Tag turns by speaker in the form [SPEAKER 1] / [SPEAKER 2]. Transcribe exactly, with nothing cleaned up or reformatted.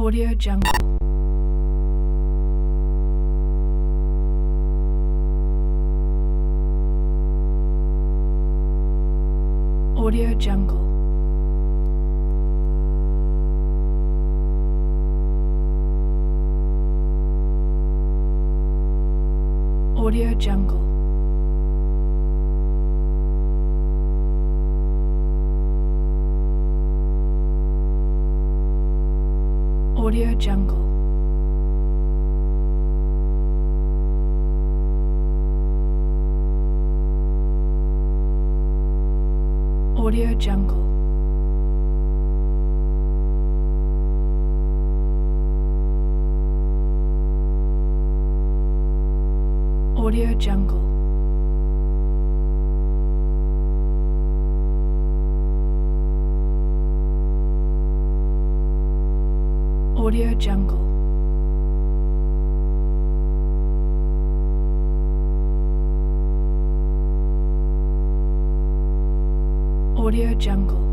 [SPEAKER 1] Audio Jungle. Audio Jungle. Audio Jungle. Audio Jungle. Audio Jungle. Audio Jungle. Audio Jungle. Audio Jungle.